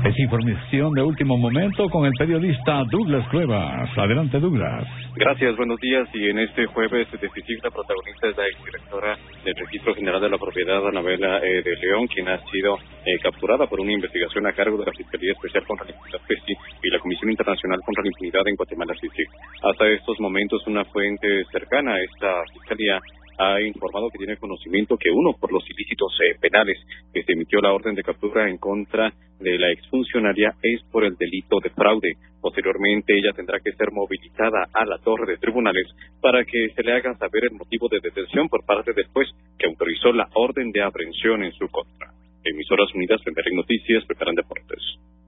Es información de último momento con el periodista Douglas Cuevas. Adelante, Douglas. Gracias, buenos días. Y en este jueves decisivo, la protagonista es la exdirectora del Registro General de la Propiedad, Anabela de León, quien ha sido capturada por una investigación a cargo de la Fiscalía Especial contra la Impunidad FESI y la Comisión Internacional contra la Impunidad en Guatemala, CICIG. Hasta estos momentos, una fuente cercana a esta fiscalía ha informado que tiene conocimiento que uno por los ilícitos penales que se emitió la orden de captura en contra de la exfuncionaria es por el delito de fraude. Posteriormente ella tendrá que ser movilizada a la torre de tribunales para que se le haga saber el motivo de detención por parte del juez que autorizó la orden de aprehensión en su contra. Emisoras Unidas, Fenderén Noticias, preparan deportes.